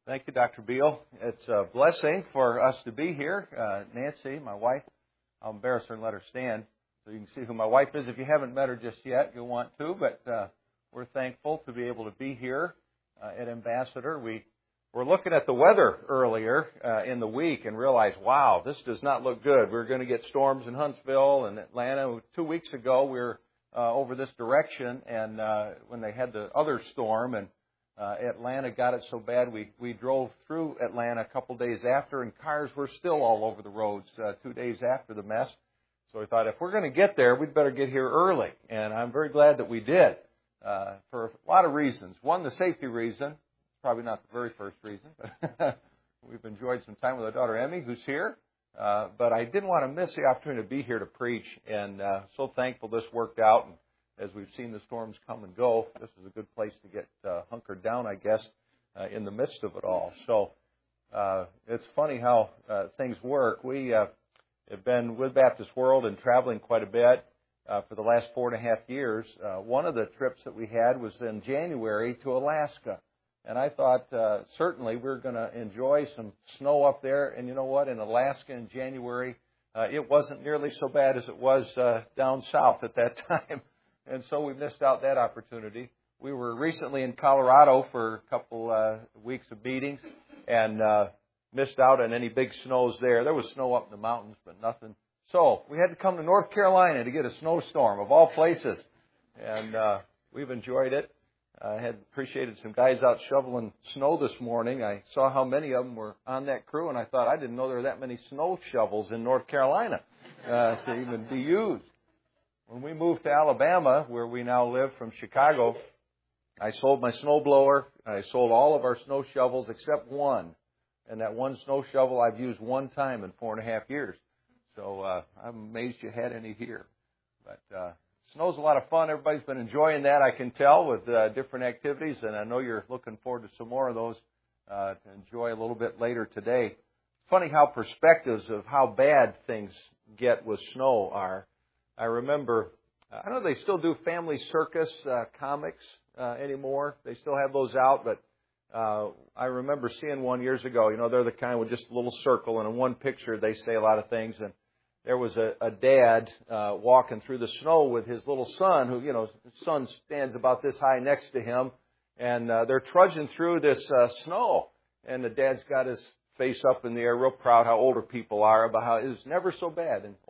Thank you, Dr. Beal. It's a blessing for us to be here. Nancy, my wife, I'll embarrass her and let her stand so you can see who my wife is. If you haven't met her just yet, you'll want to, but we're thankful to be able to be here at Ambassador. We were looking at the weather earlier in the week and realized, wow, this does not look good. We're going to get storms in Huntsville and Atlanta. 2 weeks ago, we were over this direction, and when they had the other storm, and Atlanta got it so bad, we drove through Atlanta a couple days after, and cars were still all over the roads 2 days after the mess. So we thought, if we're going to get there, we'd better get here early. And I'm very glad that we did for a lot of reasons. One, the safety reason. Probably not the very first reason, but we've enjoyed some time with our daughter Emmy, who's here. But I didn't want to miss the opportunity to be here to preach, and so thankful this worked out. And as we've seen the storms come and go, this is a good place to get hunkered down, I guess, in the midst of it all. So it's funny how things work. We have been with Baptist World and traveling quite a bit for the last 4.5 years. One of the trips that we had was in January to Alaska. And I thought certainly we're going to enjoy some snow up there. And you know what? In Alaska in January, it wasn't nearly so bad as it was down south at that time. And so we missed out that opportunity. We were recently in Colorado for a couple weeks of meetings and missed out on any big snows there. There was snow up in the mountains, but nothing. So we had to come to North Carolina to get a snowstorm, of all places. And we've enjoyed it. I had appreciated some guys out shoveling snow this morning. I saw how many of them were on that crew, and I thought, I didn't know there were that many snow shovels in North Carolina to even be used. When we moved to Alabama, where we now live from Chicago, I sold my snowblower. I sold all of our snow shovels except one. And that one snow shovel I've used one time in 4.5 years. So I'm amazed you had any here. But snow's a lot of fun. Everybody's been enjoying that, I can tell, with different activities. And I know you're looking forward to some more of those to enjoy a little bit later today. It's funny how perspectives of how bad things get with snow are. I remember, I know they still do Family Circus comics anymore. They still have those out, but I remember seeing one years ago. You know, they're the kind with just a little circle, and in one picture they say a lot of things. And there was a dad walking through the snow with his little son, who, you know, his son stands about this high next to him, and they're trudging through this snow. And the dad's got his face up in the air, real proud how older people are, about how it was never so bad in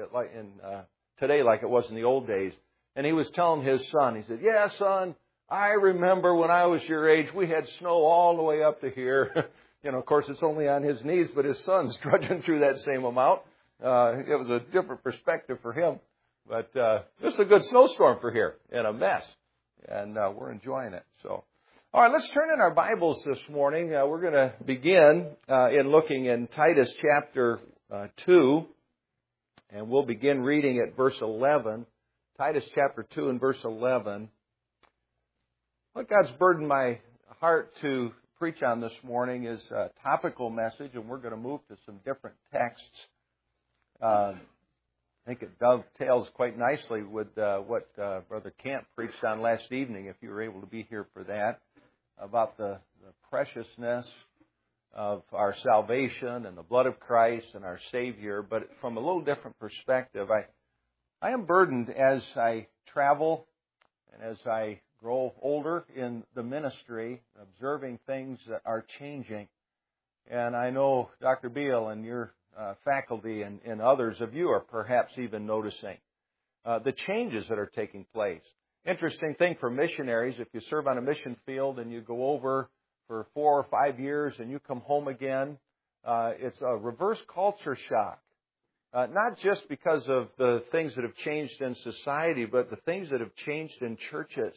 today like it was in the old days. And he was telling his son, he said, yeah, son, I remember when I was your age, we had snow all the way up to here. You know, of course, it's only on his knees, but his son's trudging through that same amount. It was a different perspective for him. But this is a good snowstorm for here and a mess. And we're enjoying it. So, all right, let's turn in our Bibles this morning. We're going to begin in looking in Titus chapter 2. And we'll begin reading at verse 11. Titus chapter 2 and verse 11. What God's burdened my heart to preach on this morning is a topical message, and we're going to move to some different texts. I think it dovetails quite nicely with what Brother Camp preached on last evening, if you were able to be here for that, about the preciousness of our salvation and the blood of Christ and our Savior, but from a little different perspective. I am burdened as I travel and as I grow older in the ministry, observing things that are changing. And I know Dr. Beal and your faculty and others of you are perhaps even noticing the changes that are taking place. Interesting thing for missionaries, if you serve on a mission field and you go over for 4 or 5 years and you come home again, it's a reverse culture shock. Not just because of the things that have changed in society, but the things that have changed in churches.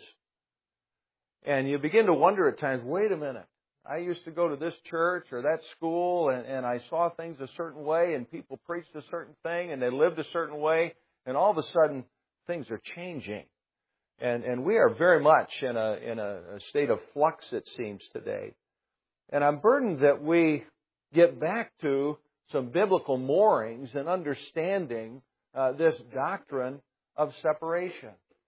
And you begin to wonder at times, wait a minute, I used to go to this church or that school and I saw things a certain way and people preached a certain thing and they lived a certain way, and all of a sudden things are changing. And we are very much in a state of flux, it seems, today. And I'm burdened that we get back to some biblical moorings and understanding this doctrine of separation.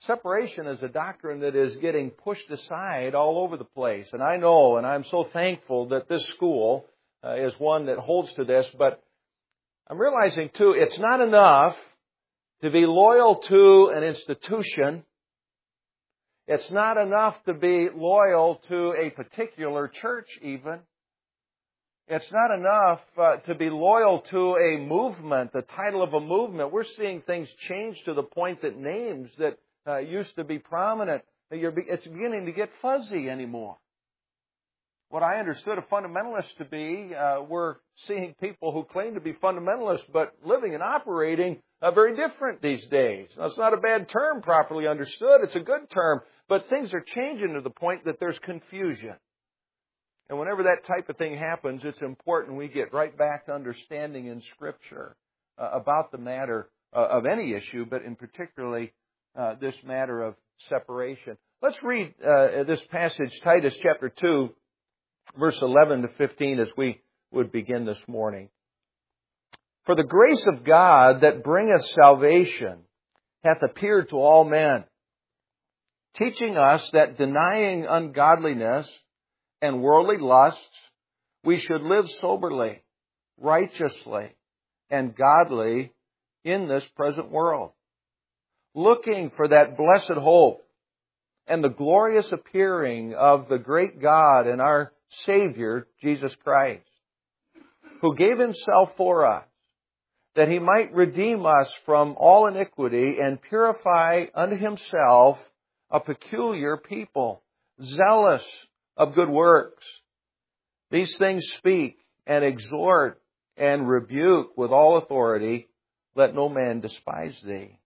Separation is a doctrine that is getting pushed aside all over the place. And I know, and I'm so thankful that this school is one that holds to this, but I'm realizing too, it's not enough to be loyal to an institution. It's not enough to be loyal to a particular church even. It's not enough to be loyal to a movement, the title of a movement. We're seeing things change to the point that names that used to be prominent, it's beginning to get fuzzy anymore. What I understood a fundamentalist to be, we're seeing people who claim to be fundamentalists but living and operating very different these days. Now, it's not a bad term properly understood. It's a good term. But things are changing to the point that there's confusion. And whenever that type of thing happens, it's important we get right back to understanding in Scripture about the matter of any issue, but in particularly this matter of separation. Let's read this passage, Titus chapter 2, verse 11 to 15, as we would begin this morning. For the grace of God that bringeth salvation hath appeared to all men, teaching us that denying ungodliness and worldly lusts, we should live soberly, righteously, and godly in this present world, looking for that blessed hope and the glorious appearing of the great God and our Savior, Jesus Christ, who gave Himself for us, that He might redeem us from all iniquity and purify unto Himself a peculiar people, zealous of good works. These things speak and exhort and rebuke with all authority. Let no man despise thee.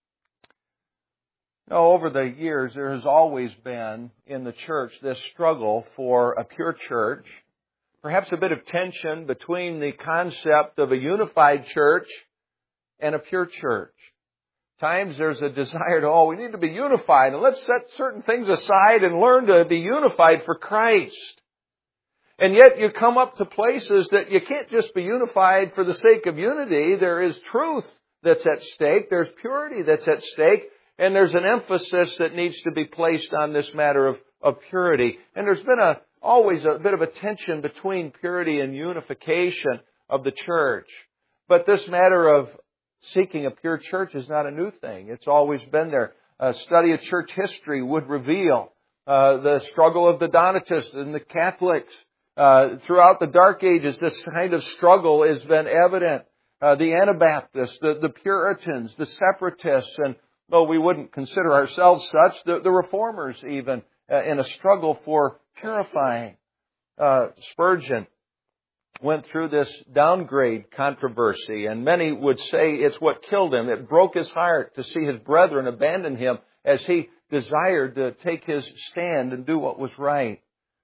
Now, over the years, there has always been in the church this struggle for a pure church, perhaps a bit of tension between the concept of a unified church and a pure church. Times there's a desire to, we need to be unified, and let's set certain things aside and learn to be unified for Christ. And yet you come up to places that you can't just be unified for the sake of unity. There is truth that's at stake. There's purity that's at stake. And there's an emphasis that needs to be placed on this matter of purity. And there's been always a bit of a tension between purity and unification of the church. But this matter of seeking a pure church is not a new thing. It's always been there. A study of church history would reveal the struggle of the Donatists and the Catholics. Throughout the Dark Ages, this kind of struggle has been evident. The Anabaptists, the Puritans, the Separatists, and though we wouldn't consider ourselves such, the Reformers even, in a struggle for purifying. Spurgeon went through this downgrade controversy, and many would say it's what killed him. It broke his heart to see his brethren abandon him as he desired to take his stand and do what was right.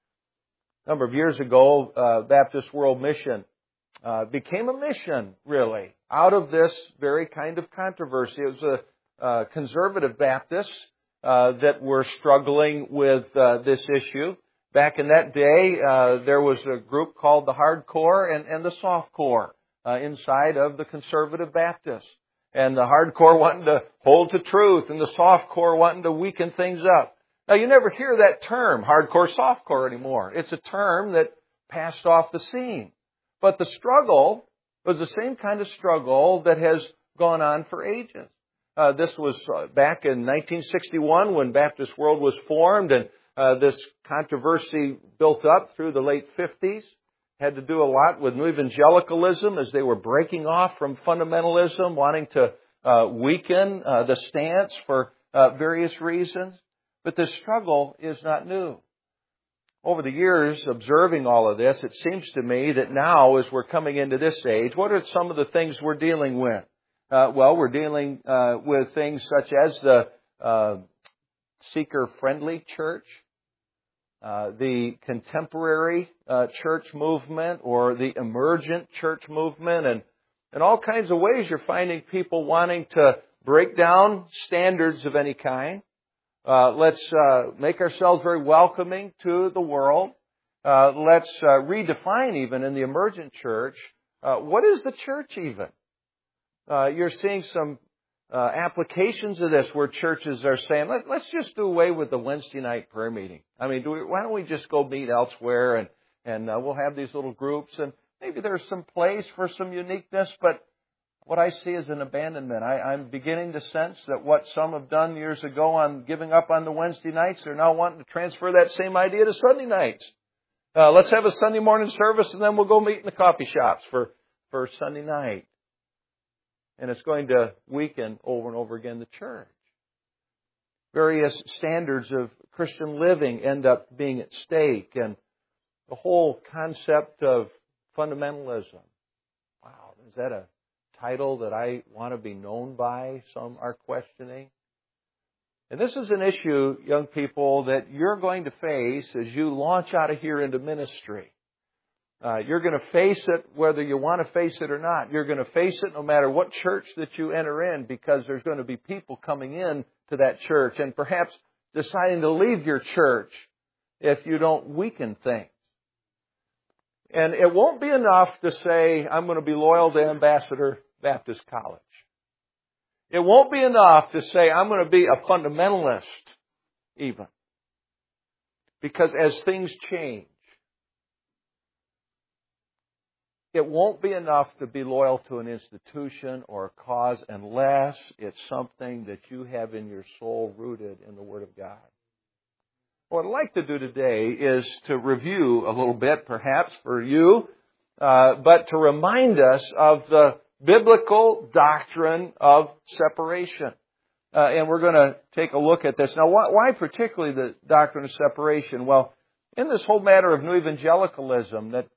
A number of years ago, Baptist World Mission became a mission, really, out of this very kind of controversy. It was a conservative Baptists that were struggling with this issue. Back in that day, there was a group called the Hardcore and the Softcore inside of the conservative Baptists. And the Hardcore wanting to hold to truth, and the Softcore wanting to weaken things up. Now, you never hear that term, hardcore, softcore, anymore. It's a term that passed off the scene. But the struggle was the same kind of struggle that has gone on for ages. This was back in 1961 when Baptist World was formed, and this controversy built up through the late 50s. Had to do a lot with New Evangelicalism as they were breaking off from fundamentalism, wanting to weaken the stance for various reasons. But this struggle is not new. Over the years, observing all of this, it seems to me that now, as we're coming into this age, what are some of the things we're dealing with? We're dealing with things such as the seeker-friendly church, the contemporary church movement, or the emergent church movement, and in all kinds of ways you're finding people wanting to break down standards of any kind. Let's make ourselves very welcoming to the world. Let's redefine even in the emergent church, what is the church even? You're seeing some applications of this where churches are saying, let's just do away with the Wednesday night prayer meeting. I mean, why don't we just go meet elsewhere and we'll have these little groups, and maybe there's some place for some uniqueness, but what I see is an abandonment. I'm beginning to sense that what some have done years ago on giving up on the Wednesday nights, they're now wanting to transfer that same idea to Sunday nights. Let's have a Sunday morning service and then we'll go meet in the coffee shops for Sunday night. And it's going to weaken over and over again the church. Various standards of Christian living end up being at stake, and the whole concept of fundamentalism. Wow, is that a title that I want to be known by? Some are questioning. And this is an issue, young people, that you're going to face as you launch out of here into ministry. You're going to face it whether you want to face it or not. You're going to face it no matter what church that you enter in, because there's going to be people coming in to that church and perhaps deciding to leave your church if you don't weaken things. And it won't be enough to say, I'm going to be loyal to Ambassador Baptist College. It won't be enough to say, I'm going to be a fundamentalist even. Because as things change, it won't be enough to be loyal to an institution or a cause unless it's something that you have in your soul rooted in the Word of God. What I'd like to do today is to review a little bit, perhaps for you, but to remind us of the biblical doctrine of separation. And we're going to take a look at this. Now, why particularly the doctrine of separation? Well, in this whole matter of new evangelicalism that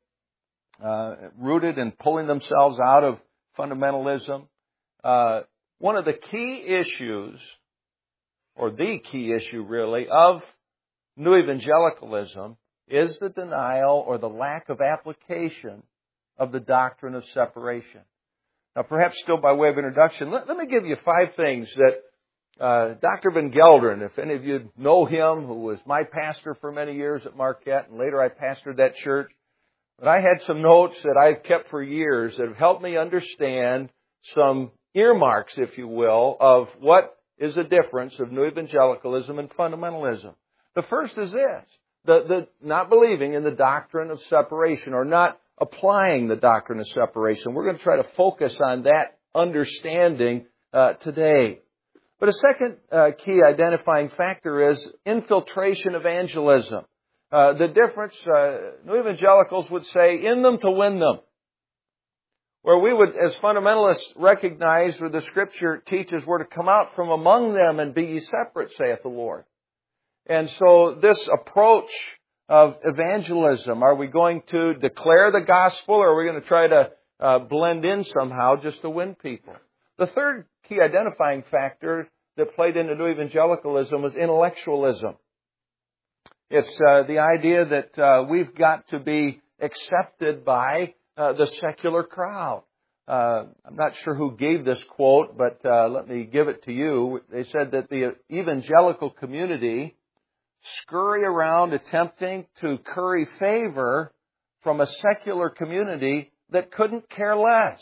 rooted in pulling themselves out of fundamentalism, one of the key issues, or the key issue really, of new evangelicalism is the denial or the lack of application of the doctrine of separation. Now, perhaps still by way of introduction, let me give you 5 things that Dr. Van Gelderen, if any of you know him, who was my pastor for many years at Marquette, and later I pastored that church, but I had some notes that I've kept for years that have helped me understand some earmarks, if you will, of what is the difference of new evangelicalism and fundamentalism. The first is this, the not believing in the doctrine of separation, or not applying the doctrine of separation. We're going to try to focus on that understanding today. But a second key identifying factor is infiltration evangelism. The difference, new evangelicals would say, in them to win them. Where we would, as fundamentalists, recognize where the Scripture teaches we're to come out from among them and be ye separate, saith the Lord. And so this approach of evangelism, are we going to declare the gospel, or are we going to try to blend in somehow just to win people? The third key identifying factor that played into new evangelicalism was intellectualism. It's the idea that we've got to be accepted by the secular crowd. I'm not sure who gave this quote, but let me give it to you. They said that the evangelical community scurry around attempting to curry favor from a secular community that couldn't care less,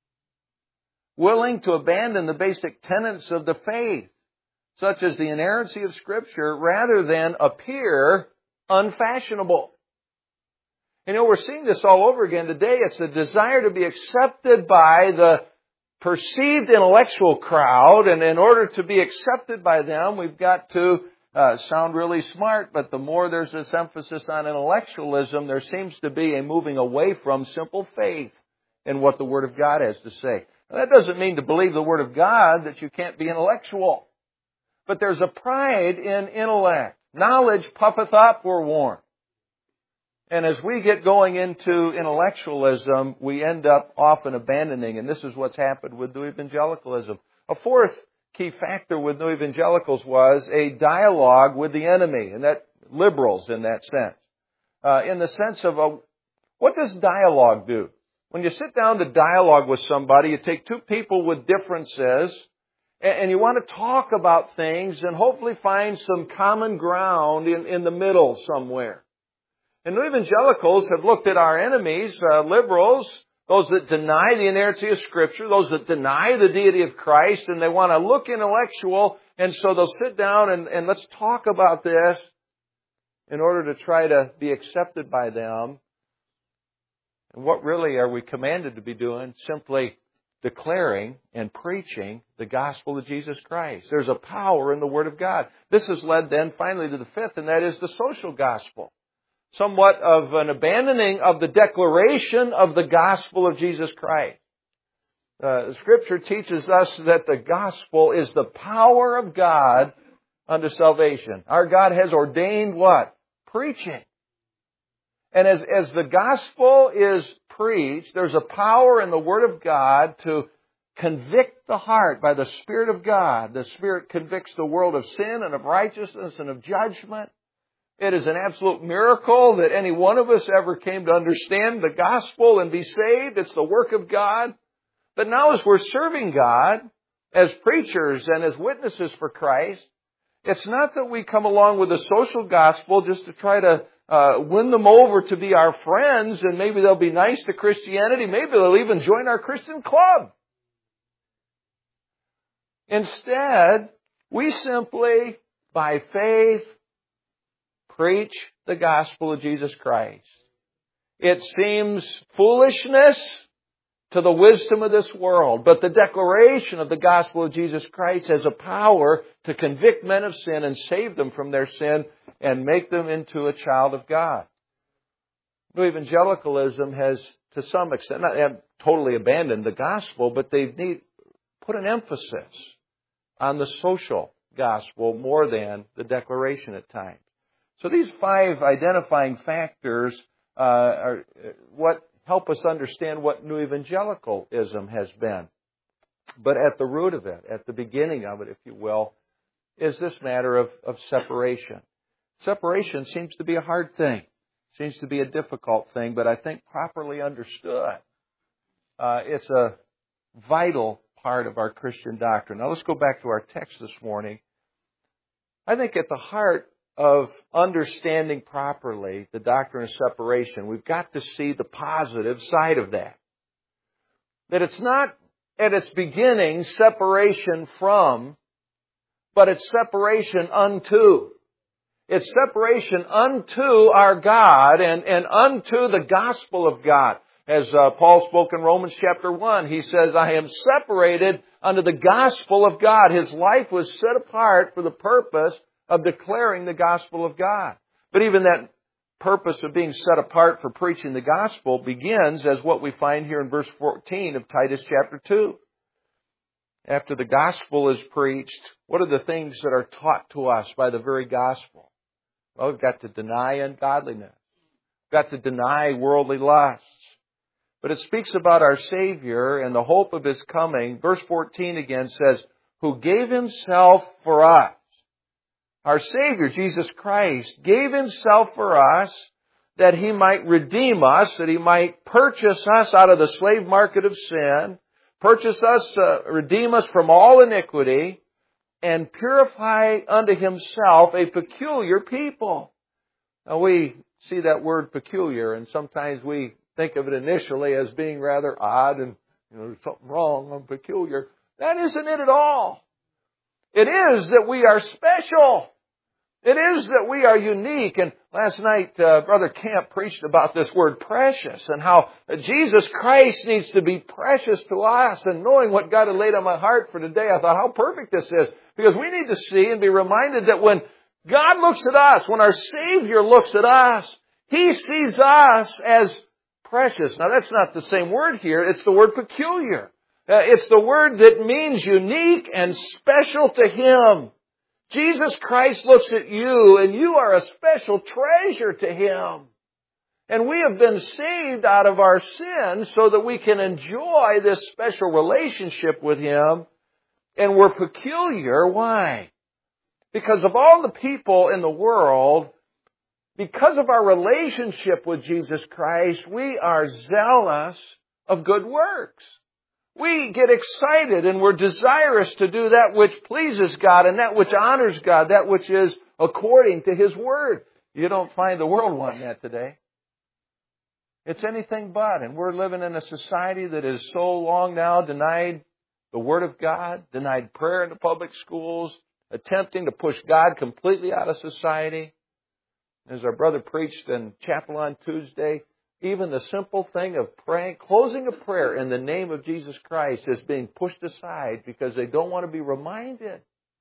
willing to abandon the basic tenets of the faith, such as the inerrancy of Scripture, rather than appear unfashionable. And we're seeing this all over again today. It's the desire to be accepted by the perceived intellectual crowd, and in order to be accepted by them, we've got to sound really smart, but the more there's this emphasis on intellectualism, there seems to be a moving away from simple faith in what the Word of God has to say. Now, that doesn't mean to believe the Word of God that you can't be intellectual. But there's a pride in intellect. Knowledge puffeth up, we're warned. And as we get going into intellectualism, we end up often abandoning, and this is what's happened with new evangelicalism. A fourth key factor with new evangelicals was a dialogue with the enemy, and that liberals in that sense. In the sense of, what does dialogue do? When you sit down to dialogue with somebody, you take two people with differences, and you want to talk about things and hopefully find some common ground in the middle somewhere. And new evangelicals have looked at our enemies, liberals, those that deny the inerrancy of Scripture, those that deny the deity of Christ, and they want to look intellectual, and so they'll sit down and let's talk about this in order to try to be accepted by them. And what really are we commanded to be doing? Simply declaring and preaching the gospel of Jesus Christ. There's a power in the Word of God. This has led then finally to the fifth, and that is the social gospel. Somewhat of an abandoning of the declaration of the gospel of Jesus Christ. Scripture teaches us that the gospel is the power of God unto salvation. Our God has ordained what? Preaching. And as the gospel is preached, there's a power in the Word of God to convict the heart by the Spirit of God. The Spirit convicts the world of sin and of righteousness and of judgment. It is an absolute miracle that any one of us ever came to understand the gospel and be saved. It's the work of God. But now as we're serving God, as preachers and as witnesses for Christ, it's not that we come along with the social gospel just to try to win them over to be our friends, and maybe they'll be nice to Christianity. Maybe they'll even join our Christian club. Instead, we simply, by faith, preach the gospel of Jesus Christ. It seems foolishness to the wisdom of this world, but the declaration of the gospel of Jesus Christ has a power to convict men of sin and save them from their sin and make them into a child of God. New evangelicalism has, to some extent, not totally abandoned the gospel, but they've put an emphasis on the social gospel more than the declaration at times. So these 5 identifying factors are what help us understand what New Evangelicalism has been. But at the root of it, at the beginning of it, if you will, is this matter of separation. Separation seems to be a hard thing. Seems to be a difficult thing, but I think properly understood, it's a vital part of our Christian doctrine. Now let's go back to our text this morning. I think at the heart of understanding properly the doctrine of separation, we've got to see the positive side of that. That it's not at its beginning separation from, but it's separation unto. It's separation unto our God and unto the gospel of God. As Paul spoke in Romans chapter 1, he says, I am separated unto the gospel of God. His life was set apart for the purpose of declaring the gospel of God. But even that purpose of being set apart for preaching the gospel begins as what we find here in verse 14 of Titus chapter 2. After the gospel is preached, what are the things that are taught to us by the very gospel? Well, we've got to deny ungodliness. We've got to deny worldly lusts. But it speaks about our Savior and the hope of His coming. Verse 14 again says, who gave Himself for us. Our Savior, Jesus Christ, gave Himself for us that He might redeem us, that He might purchase us out of the slave market of sin, purchase us, redeem us from all iniquity, and purify unto Himself a peculiar people. Now we see that word peculiar, and sometimes we think of it initially as being rather odd and, there's something wrong, I'm peculiar. That isn't it at all. It is that we are special. It is that we are unique. And last night, Brother Camp preached about this word precious and how Jesus Christ needs to be precious to us. And knowing what God had laid on my heart for today, I thought how perfect this is. Because we need to see and be reminded that when God looks at us, when our Savior looks at us, He sees us as precious. Now that's not the same word here. It's the word peculiar. It's the word that means unique and special to Him. Jesus Christ looks at you and you are a special treasure to Him. And we have been saved out of our sins so that we can enjoy this special relationship with Him. And we're peculiar. Why? Because of all the people in the world, because of our relationship with Jesus Christ, we are zealous of good works. We get excited and we're desirous to do that which pleases God and that which honors God, that which is according to His Word. You don't find the world wanting that today. It's anything but. And we're living in a society that has so long now denied the Word of God, denied prayer in the public schools, attempting to push God completely out of society. As our brother preached in chapel on Tuesday, even the simple thing of praying, closing a prayer in the name of Jesus Christ is being pushed aside because they don't want to be reminded.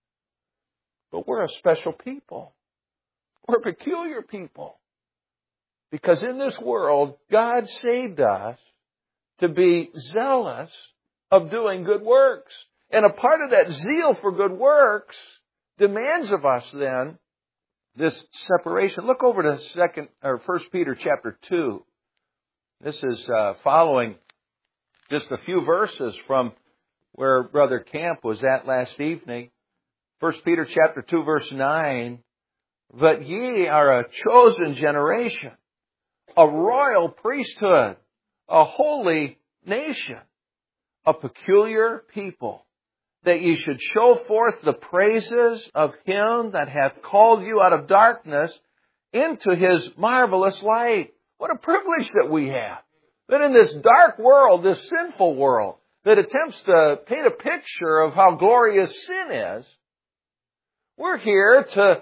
But we're a special people. We're a peculiar people. Because in this world, God saved us to be zealous of doing good works. And a part of that zeal for good works demands of us then this separation. Look over to 1 Peter chapter 2. This is following just a few verses from where Brother Camp was at last evening. 1 Peter chapter 2 verse 9. But ye are a chosen generation, a royal priesthood, a holy nation, a peculiar people, that ye should show forth the praises of Him that hath called you out of darkness into His marvelous light. What a privilege that we have. That in this dark world, this sinful world, that attempts to paint a picture of how glorious sin is, we're here to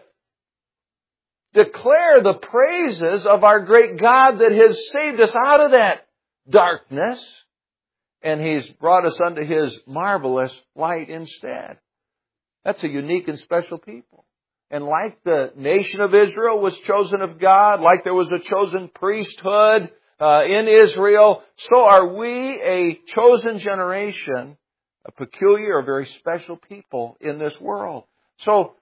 declare the praises of our great God that has saved us out of that darkness, and He's brought us unto His marvelous light instead. That's a unique and special people. And like the nation of Israel was chosen of God, like there was a chosen priesthood in Israel, so are we a chosen generation, a peculiar, a very special people in this world. So,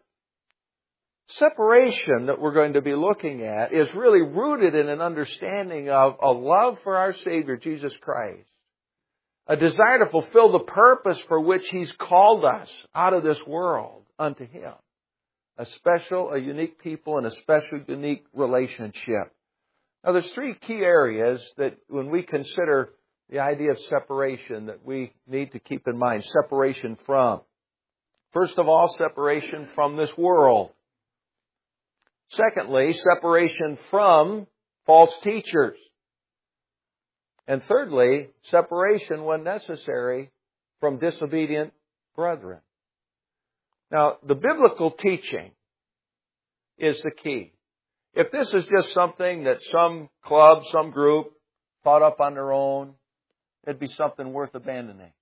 separation that we're going to be looking at is really rooted in an understanding of a love for our Savior, Jesus Christ. A desire to fulfill the purpose for which He's called us out of this world unto Him. A special, a unique people, and a special, unique relationship. Now, there's three key areas that when we consider the idea of separation that we need to keep in mind. Separation from. First of all, separation from this world. Secondly, separation from false teachers. And thirdly, separation, when necessary, from disobedient brethren. Now, the biblical teaching is the key. If this is just something that some club, some group thought up on their own, it'd be something worth abandoning.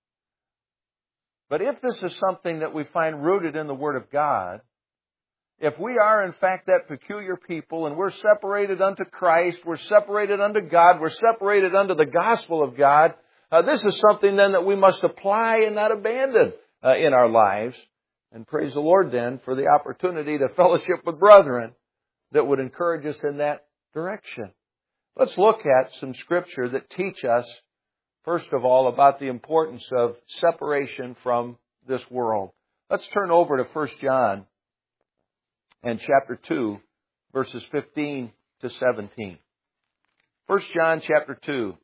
But if this is something that we find rooted in the Word of God, if we are in fact that peculiar people and we're separated unto Christ, we're separated unto God, we're separated unto the gospel of God, this is something then that we must apply and not abandon in our lives. And praise the Lord then for the opportunity to fellowship with brethren that would encourage us in that direction. Let's look at some scripture that teach us, first of all, about the importance of separation from this world. Let's turn over to 1 John and chapter 2, verses 15 to 17. 1 John chapter 2,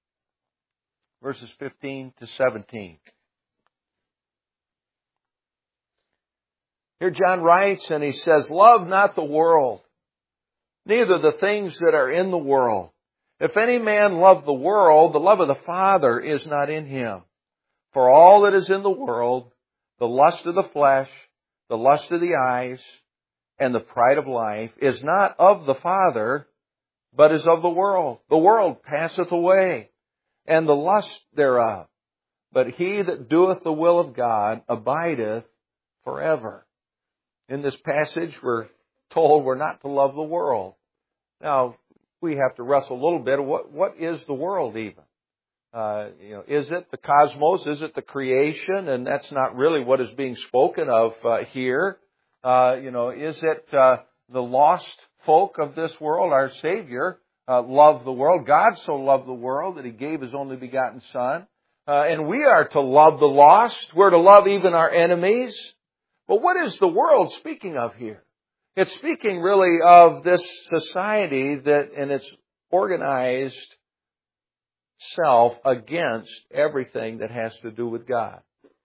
verses 15 to 17. Here John writes and he says, "Love not the world, neither the things that are in the world. If any man love the world, the love of the Father is not in him. For all that is in the world, the lust of the flesh, the lust of the eyes, and the pride of life, is not of the Father, but is of the world. The world passeth away, and the lust thereof. But he that doeth the will of God abideth forever." In this passage, we're told we're not to love the world. Now, we have to wrestle a little bit. What is the world even? Is it the cosmos? Is it the creation? And that's not really what is being spoken of here. Is it the lost folk of this world? Our Savior loved the world. God so loved the world that He gave His only begotten Son. And we are to love the lost. We're to love even our enemies. But what is the world speaking of here? It's speaking really of this society that in its organized self against everything that has to do with God.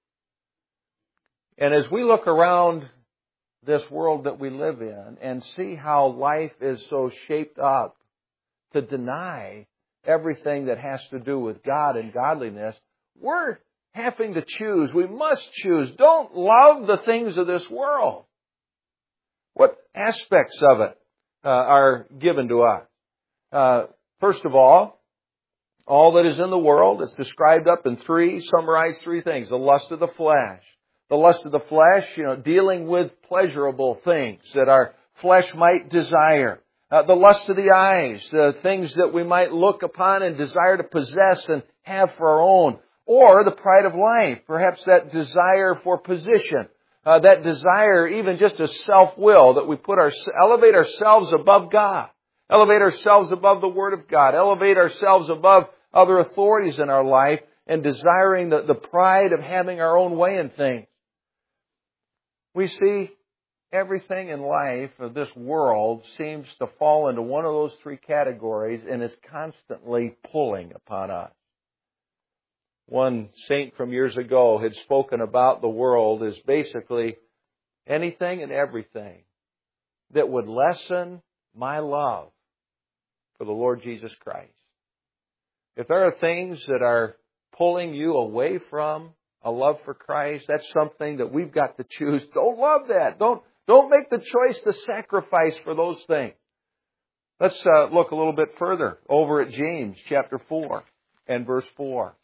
And as we look around this world that we live in and see how life is so shaped up to deny everything that has to do with God and godliness, we're having to choose. We must choose. Don't love the things of this world. What aspects of it are given to us? First of all that is in the world is described up in summarized three things. The lust of the flesh. The lust of the flesh, dealing with pleasurable things that our flesh might desire. The lust of the eyes, the things that we might look upon and desire to possess and have for our own. Or the pride of life, perhaps that desire for position. That desire, even just a self-will, that we elevate ourselves above God. Elevate ourselves above the Word of God. Elevate ourselves above other authorities in our life and desiring the pride of having our own way in things. We see everything in life of this world seems to fall into one of those three categories and is constantly pulling upon us. One saint from years ago had spoken about the world as basically anything and everything that would lessen my love for the Lord Jesus Christ. If there are things that are pulling you away from a love for Christ, that's something that we've got to choose. Don't love that. Don't make the choice to sacrifice for those things. Let's look a little bit further over at James chapter 4 and verse 4.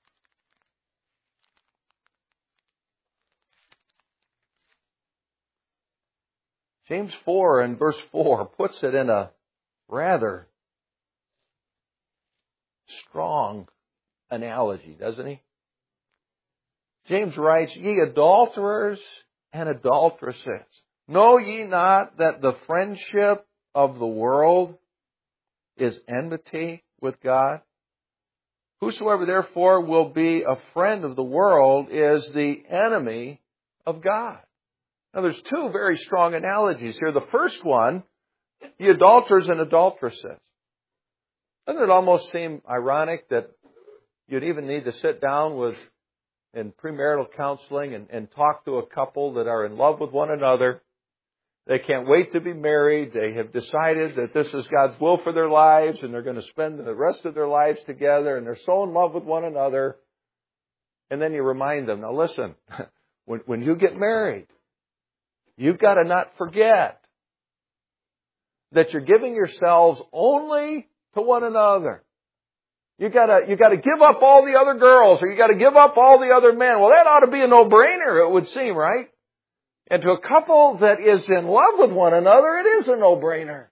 James 4 and verse 4 puts it in a rather strong analogy, doesn't he? James writes, "Ye adulterers and adulteresses, know ye not that the friendship of the world is enmity with God? Whosoever therefore will be a friend of the world is the enemy of God." Now there's two very strong analogies here. The first one, the adulterers and adulteresses. Doesn't it almost seem ironic that you'd even need to sit down in premarital counseling and talk to a couple that are in love with one another? They can't wait to be married. They have decided that this is God's will for their lives and they're going to spend the rest of their lives together and they're so in love with one another. And then you remind them, now listen, when you get married, you've got to not forget that you're giving yourselves only to one another. You got to give up all the other girls, or you got to give up all the other men. Well, that ought to be a no-brainer, it would seem, right? And to a couple that is in love with one another, it is a no-brainer.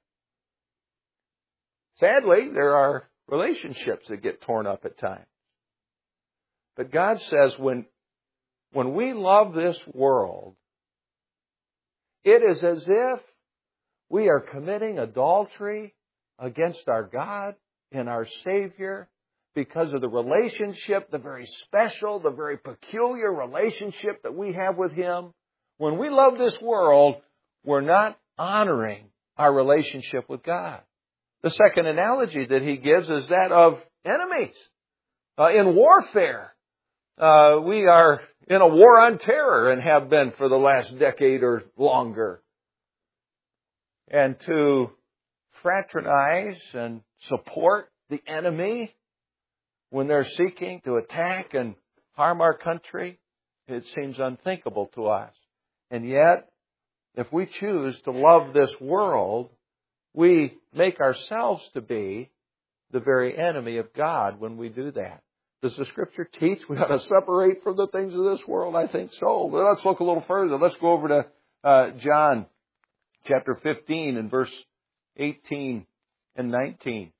Sadly, there are relationships that get torn up at times. But God says when we love this world, it is as if we are committing adultery against our God and our Savior because of the relationship, the very special, the very peculiar relationship that we have with Him. When we love this world, we're not honoring our relationship with God. The second analogy that he gives is that of enemies. In warfare, we are in a war on terror and have been for the last decade or longer. And to fraternize and support the enemy when they're seeking to attack and harm our country, it seems unthinkable to us. And yet, if we choose to love this world, we make ourselves to be the very enemy of God when we do that. Does the Scripture teach we ought to separate from the things of this world? I think so. But let's look a little further. Let's go over to John chapter 15 and verse 18 and 19.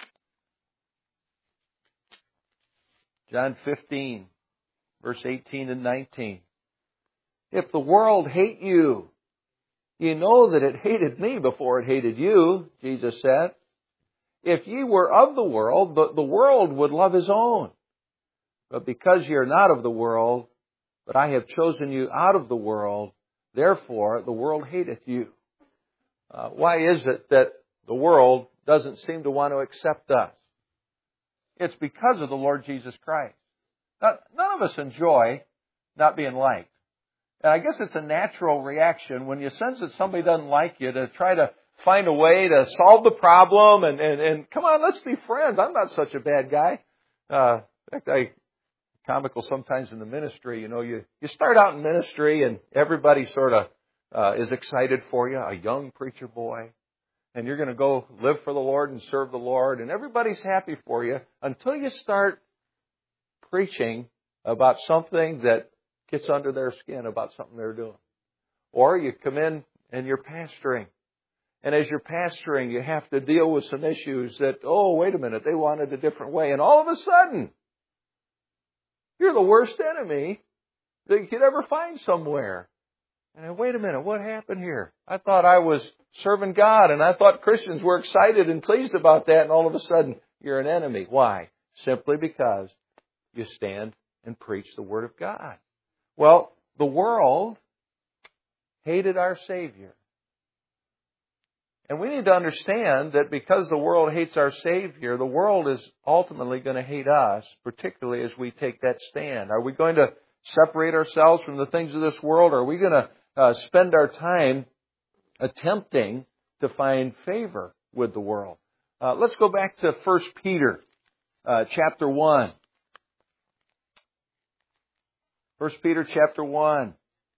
John 15, verse 18 and 19. If the world hate you, you know that it hated me before it hated you, Jesus said. If ye were of the world, the world would love his own. But because ye are not of the world, but I have chosen you out of the world, therefore the world hateth you. Why is it that the world doesn't seem to want to accept us? It's because of the Lord Jesus Christ. Now, none of us enjoy not being liked. And I guess it's a natural reaction when you sense that somebody doesn't like you to try to find a way to solve the problem and come on, let's be friends. I'm not such a bad guy. In fact, comical sometimes in the ministry, you start out in ministry and everybody sort of is excited for you, a young preacher boy, and you're going to go live for the Lord and serve the Lord, and everybody's happy for you until you start preaching about something that gets under their skin, about something they're doing. Or you come in and you're pastoring. And as you're pastoring, you have to deal with some issues that, oh, wait a minute, they wanted a different way. And all of a sudden, you're the worst enemy that you could ever find somewhere. And wait a minute, what happened here? I thought I was serving God, and I thought Christians were excited and pleased about that, and all of a sudden, you're an enemy. Why? Simply because you stand and preach the Word of God. Well, the world hated our Savior. And we need to understand that because the world hates our Savior, the world is ultimately going to hate us, particularly as we take that stand. Are we going to separate ourselves from the things of this world? Or are we going to spend our time attempting to find favor with the world? Let's go back to 1 Peter chapter 1. 1 Peter chapter 1,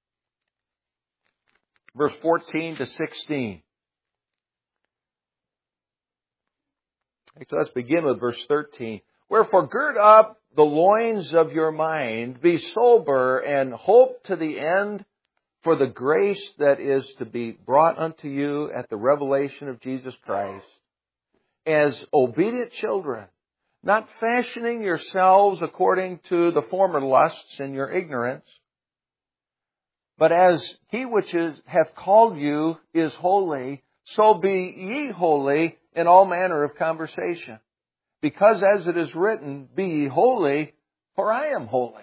verse 14 to 16. So let's begin with verse 13. Wherefore gird up the loins of your mind, be sober, and hope to the end for the grace that is to be brought unto you at the revelation of Jesus Christ, as obedient children, not fashioning yourselves according to the former lusts in your ignorance, but as He which hath called you is holy, so be ye holy in all manner of conversation. Because as it is written, be ye holy, for I am holy.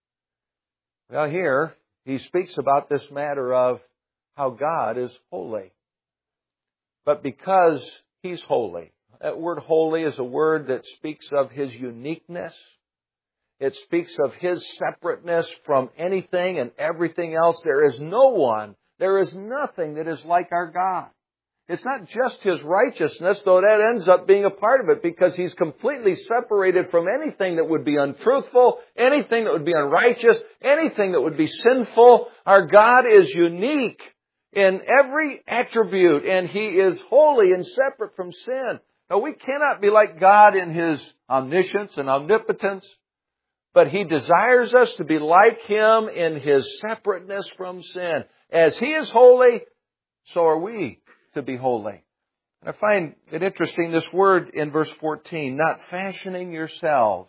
Well, here he speaks about this matter of how God is holy. But because He's holy, that word holy is a word that speaks of His uniqueness. It speaks of His separateness from anything and everything else. There is no one, there is nothing that is like our God. It's not just His righteousness, though that ends up being a part of it, because He's completely separated from anything that would be untruthful, anything that would be unrighteous, anything that would be sinful. Our God is unique in every attribute, and He is holy and separate from sin. Now, we cannot be like God in His omniscience and omnipotence, but He desires us to be like Him in His separateness from sin. As He is holy, so are we to be holy. And I find it interesting, this word in verse 14, not fashioning yourselves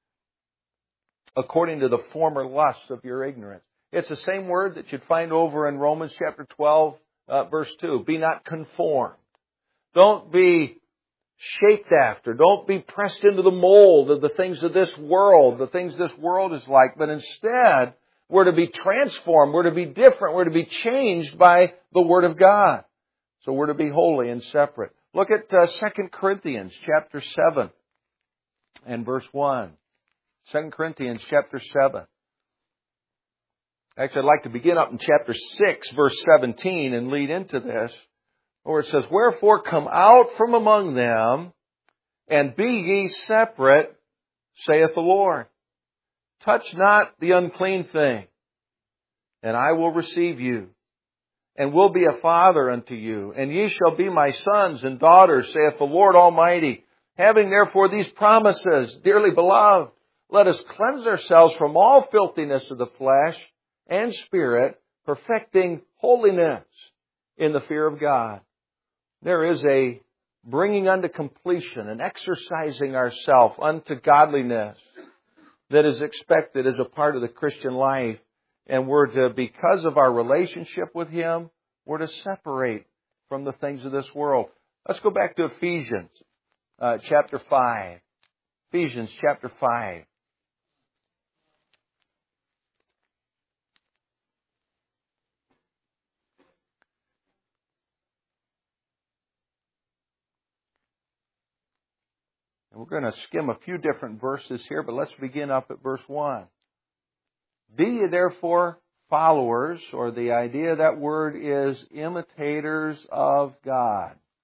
according to the former lusts of your ignorance. It's the same word that you'd find over in Romans chapter 12, verse 2. Be not conformed. Don't be shaped after. Don't be pressed into the mold of the things of this world, the things this world is like. But instead, we're to be transformed. We're to be different. We're to be changed by the Word of God. So we're to be holy and separate. Look at 2 Corinthians chapter 7 and verse 1. 2 Corinthians chapter 7. Actually, I'd like to begin up in chapter 6, verse 17, and lead into this, where it says, Wherefore come out from among them, and be ye separate, saith the Lord. Touch not the unclean thing, and I will receive you, and will be a father unto you, and ye shall be my sons and daughters, saith the Lord Almighty. Having therefore these promises, dearly beloved, let us cleanse ourselves from all filthiness of the flesh and spirit, perfecting holiness in the fear of God. There is a bringing unto completion and exercising ourselves unto godliness that is expected as a part of the Christian life. And we're to, because of our relationship with Him, we're to separate from the things of this world. Let's go back to Ephesians chapter 5. Ephesians chapter 5. And we're going to skim a few different verses here, but let's begin up at verse 1. Be ye therefore followers, or the idea of that word is imitators of God.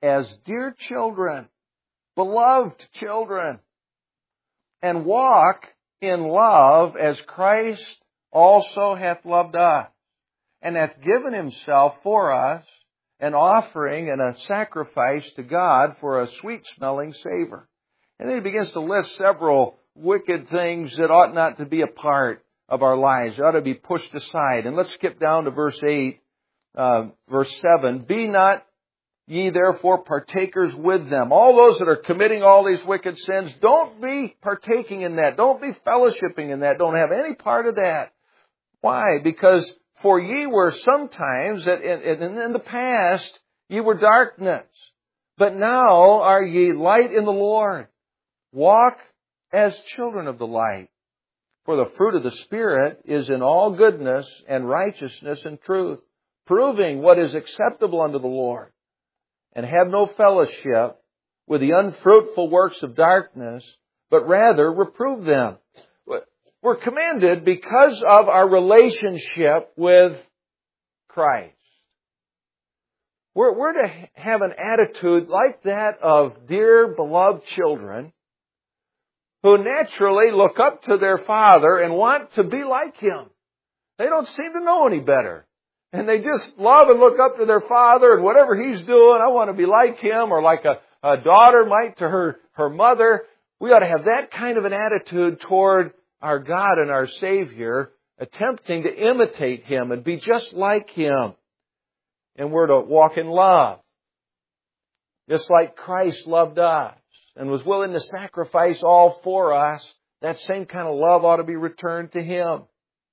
as dear children, beloved children, and walk in love as Christ also hath loved us, and hath given Himself for us, an offering and a sacrifice to God for a sweet-smelling savor. And then he begins to list several wicked things that ought not to be a part of our lives. They ought to be pushed aside. And let's skip down to verse 8, verse 7. Be not ye therefore partakers with them. All those that are committing all these wicked sins, don't be partaking in that. Don't be fellowshipping in that. Don't have any part of that. Why? Because for ye were sometimes, in the past, ye were darkness. But now are ye light in the Lord. Walk as children of the light. For the fruit of the Spirit is in all goodness and righteousness and truth, proving what is acceptable unto the Lord. And have no fellowship with the unfruitful works of darkness, but rather reprove them. We're commanded because of our relationship with Christ. We're to have an attitude like that of dear beloved children who naturally look up to their father and want to be like him. They don't seem to know any better. And they just love and look up to their father, and whatever he's doing, I want to be like him, or like a daughter might to her mother. We ought to have that kind of an attitude toward our God and our Savior, attempting to imitate Him and be just like Him. And we're to walk in love, just like Christ loved us and was willing to sacrifice all for us. That same kind of love ought to be returned to Him.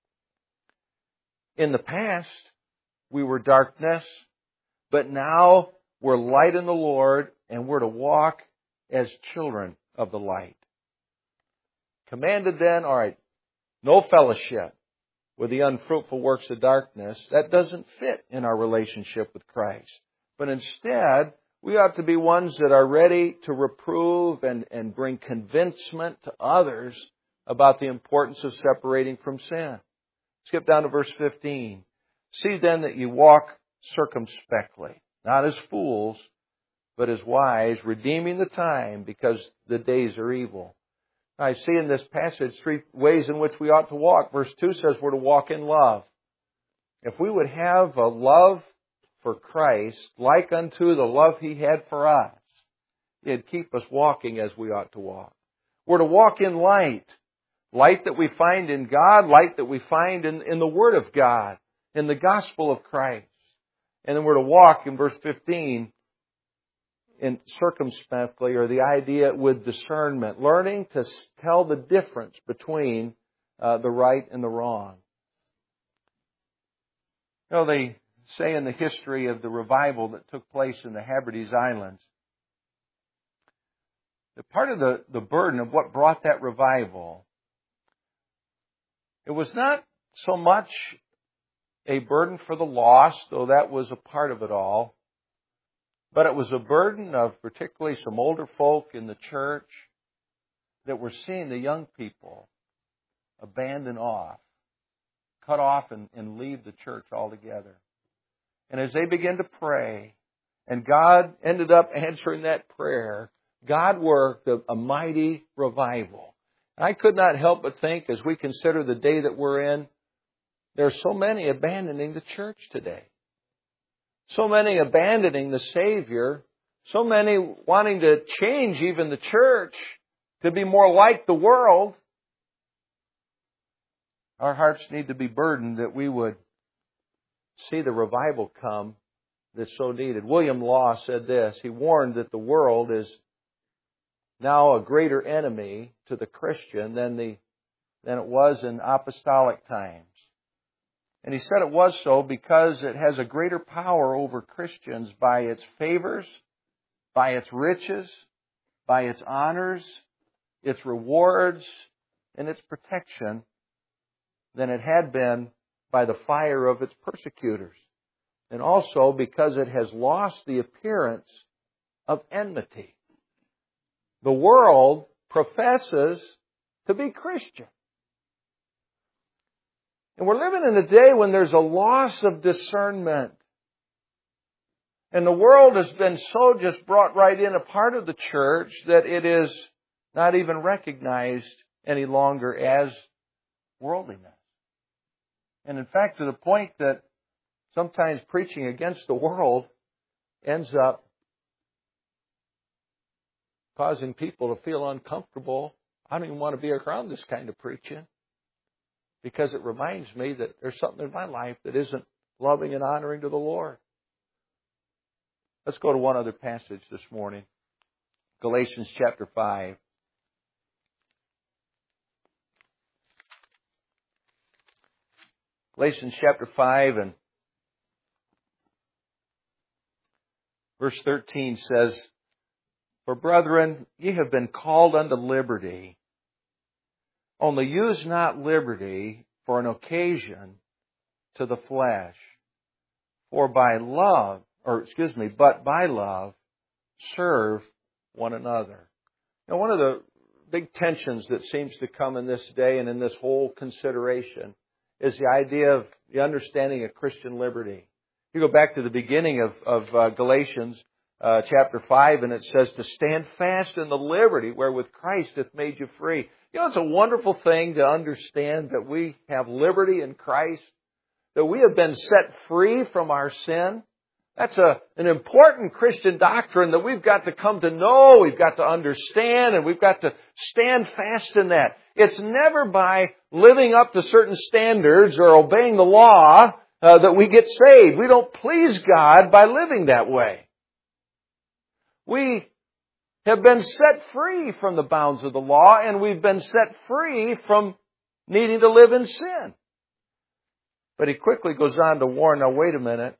In the past, we were darkness, but now we're light in the Lord, and we're to walk as children of the light. Commanded then, all right, no fellowship with the unfruitful works of darkness. That doesn't fit in our relationship with Christ. But instead, we ought to be ones that are ready to reprove and bring convincement to others about the importance of separating from sin. Skip down to verse 15. See then that you walk circumspectly, not as fools, but as wise, redeeming the time, because the days are evil. I see in this passage three ways in which we ought to walk. Verse 2 says we're to walk in love. If we would have a love for Christ like unto the love He had for us, it'd keep us walking as we ought to walk. We're to walk in light. Light that we find in God, light that we find in the Word of God, in the gospel of Christ. And then we're to walk, in verse 15, in circumspectly, or the idea with discernment, learning to tell the difference between the right and the wrong. You know, they say in the history of the revival that took place in the Hebrides Islands, that part of the burden of what brought that revival, it was not so much a burden for the lost, though that was a part of it all, but it was a burden of particularly some older folk in the church that were seeing the young people abandon off, cut off and leave the church altogether. And as they began to pray, and God ended up answering that prayer, God worked a mighty revival. And I could not help but think, as we consider the day that we're in, there are so many abandoning the church today. So many abandoning the Savior. So many wanting to change even the church to be more like the world. Our hearts need to be burdened that we would see the revival come that's so needed. William Law said this. He warned that the world is now a greater enemy to the Christian than it was in apostolic times. And he said it was so because it has a greater power over Christians by its favors, by its riches, by its honors, its rewards, and its protection than it had been by the fire of its persecutors. And also because it has lost the appearance of enmity. The world professes to be Christian. And we're living in a day when there's a loss of discernment. And the world has been so just brought right in a part of the church that it is not even recognized any longer as worldliness. And in fact, to the point that sometimes preaching against the world ends up causing people to feel uncomfortable. I don't even want to be around this kind of preaching because it reminds me that there's something in my life that isn't loving and honoring to the Lord. Let's go to one other passage this morning. Galatians chapter 5. Galatians chapter 5 and verse 13 says, "For brethren, ye have been called unto liberty. Only use not liberty for an occasion to the flesh. But by love serve one another." Now, one of the big tensions that seems to come in this day and in this whole consideration is the idea of the understanding of Christian liberty. You go back to the beginning of Galatians chapter 5, and it says to stand fast in the liberty wherewith Christ hath made you free. You know, it's a wonderful thing to understand that we have liberty in Christ, that we have been set free from our sin. That's an important Christian doctrine that we've got to come to know, we've got to understand, and we've got to stand fast in that. It's never by living up to certain standards or obeying the law that we get saved. We don't please God by living that way. We have been set free from the bounds of the law, and we've been set free from needing to live in sin. But he quickly goes on to warn, now wait a minute.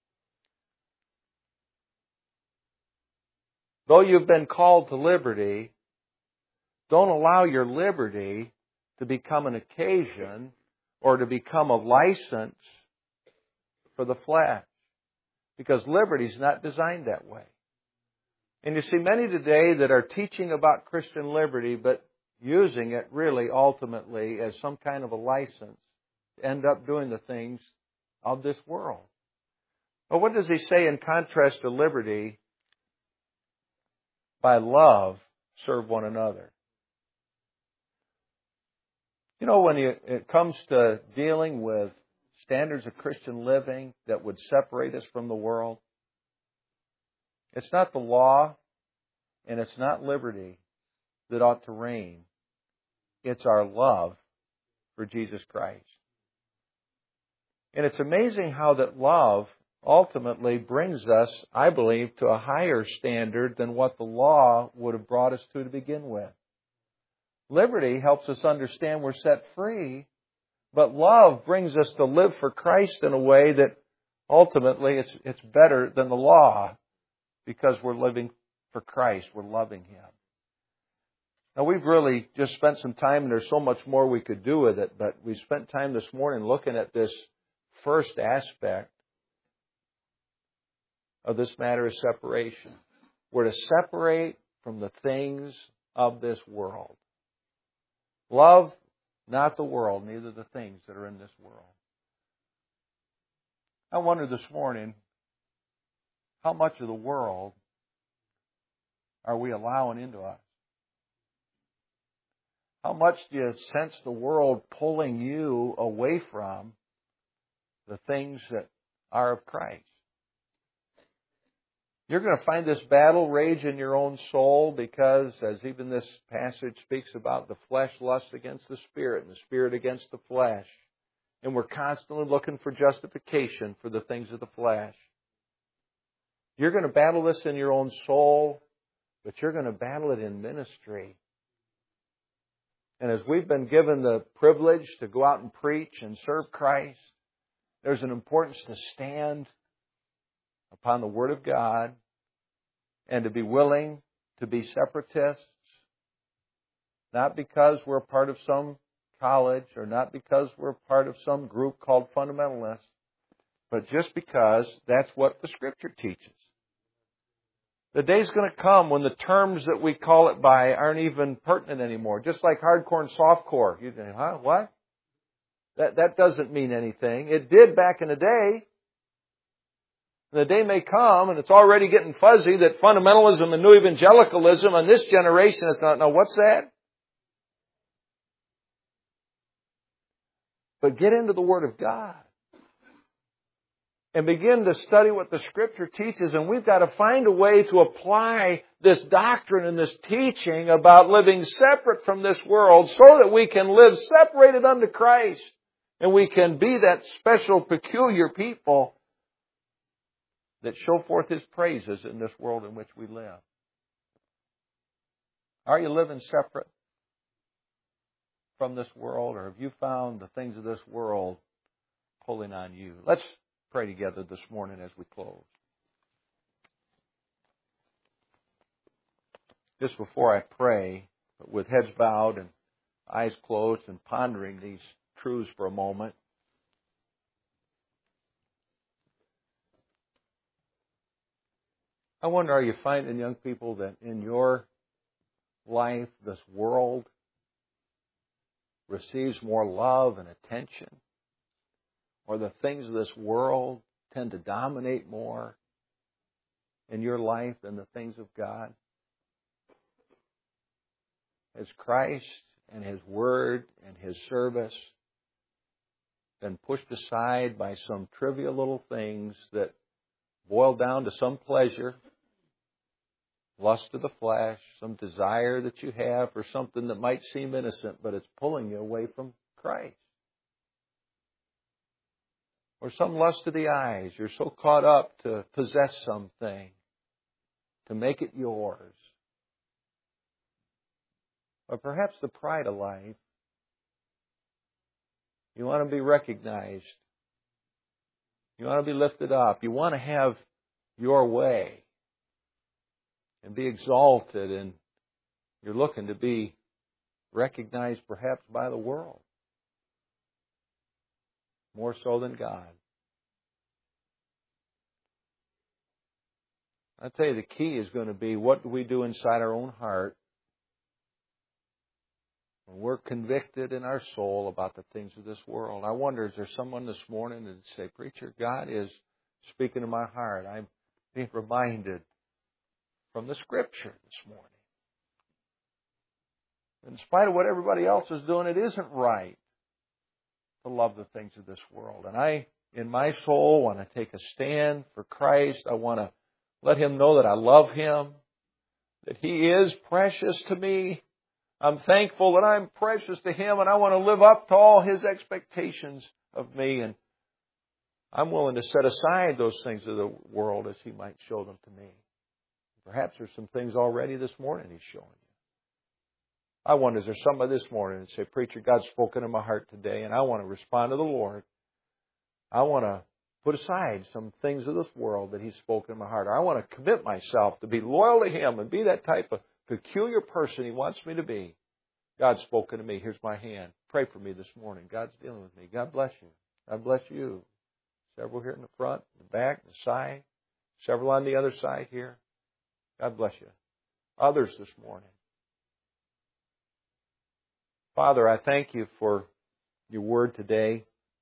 Though you've been called to liberty, don't allow your liberty to become an occasion or to become a license for the flesh. Because liberty is not designed that way. And you see many today that are teaching about Christian liberty, but using it really ultimately as some kind of a license to end up doing the things of this world. Well, what does he say in contrast to liberty? By love, serve one another. You know, when it comes to dealing with standards of Christian living that would separate us from the world, it's not the law and it's not liberty that ought to reign. It's our love for Jesus Christ. And it's amazing how that love ultimately brings us, I believe, to a higher standard than what the law would have brought us to begin with. Liberty helps us understand we're set free, but love brings us to live for Christ in a way that ultimately it's better than the law because we're living for Christ. We're loving Him. Now, we've really just spent some time, and there's so much more we could do with it, but we spent time this morning looking at this first aspect of this matter of separation. We're to separate from the things of this world. Love not the world, neither the things that are in this world. I wonder this morning, how much of the world are we allowing into us? How much do you sense the world pulling you away from the things that are of Christ? You're going to find this battle rage in your own soul because, as even this passage speaks about, the flesh lusts against the Spirit and the Spirit against the flesh. And we're constantly looking for justification for the things of the flesh. You're going to battle this in your own soul, but you're going to battle it in ministry. And as we've been given the privilege to go out and preach and serve Christ, there's an importance to stand upon the Word of God and to be willing to be separatists, not because we're a part of some college or not because we're a part of some group called fundamentalists, but just because that's what the Scripture teaches. The day's going to come when the terms that we call it by aren't even pertinent anymore. Just like hardcore and softcore. You think, huh? What? That doesn't mean anything. It did back in the day. The day may come, and it's already getting fuzzy, that fundamentalism and new evangelicalism in this generation is not, now what's that? But get into the Word of God and begin to study what the Scripture teaches. And we've got to find a way to apply this doctrine and this teaching about living separate from this world so that we can live separated unto Christ. And we can be that special, peculiar people that show forth His praises in this world in which we live. Are you living separate from this world, or have you found the things of this world pulling on you? Let's pray together this morning as we close. Just before I pray, with heads bowed and eyes closed and pondering these truths for a moment, I wonder, are you finding, young people, that in your life this world receives more love and attention? Or the things of this world tend to dominate more in your life than the things of God? Has Christ and His Word and His service been pushed aside by some trivial little things that boil down to some pleasure, lust of the flesh, some desire that you have for something that might seem innocent, but it's pulling you away from Christ? Or some lust of the eyes. You're so caught up to possess something, to make it yours. Or perhaps the pride of life. You want to be recognized. You want to be lifted up. You want to have your way and be exalted, and you're looking to be recognized perhaps by the world more so than God. I tell you, the key is going to be, what do we do inside our own heart when we're convicted in our soul about the things of this world? I wonder, is there someone this morning that would say, "Preacher, God is speaking to my heart. I'm being reminded from the Scripture this morning. In spite of what everybody else is doing, it isn't right to love the things of this world. And I, in my soul, want to take a stand for Christ. I want to let Him know that I love Him, that He is precious to me. I'm thankful that I'm precious to Him, and I want to live up to all His expectations of me. And I'm willing to set aside those things of the world as He might show them to me. Perhaps there's some things already this morning He's showing you. I wonder, is there somebody this morning that say, "Preacher, God's spoken in my heart today, and I want to respond to the Lord. I want to put aside some things of this world that He's spoken in my heart. Or I want to commit myself to be loyal to Him and be that type of peculiar person He wants me to be. God's spoken to me. Here's my hand. Pray for me this morning. God's dealing with me. God bless you. God bless you." Several here in the front, the back, the side. Several on the other side here. God bless you. Others this morning. Father, I thank You for Your Word today.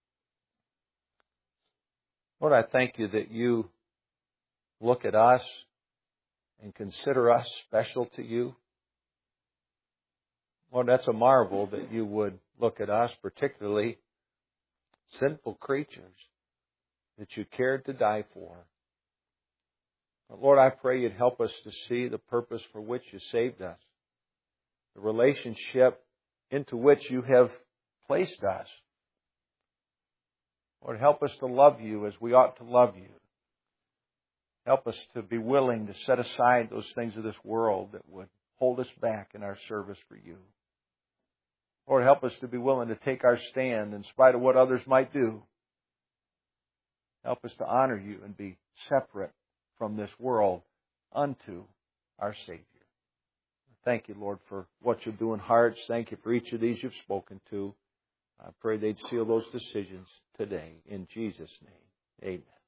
Lord, I thank You that You look at us and consider us special to You. Lord, that's a marvel that You would look at us, particularly sinful creatures, that You cared to die for. But Lord, I pray You'd help us to see the purpose for which You saved us, the relationship into which You have placed us. Lord, help us to love You as we ought to love You. Help us to be willing to set aside those things of this world that would hold us back in our service for You. Lord, help us to be willing to take our stand in spite of what others might do. Help us to honor You and be separate from this world unto our Savior. Thank You, Lord, for what You do in hearts. Thank You for each of these You've spoken to. I pray they'd seal those decisions today. In Jesus' name, amen.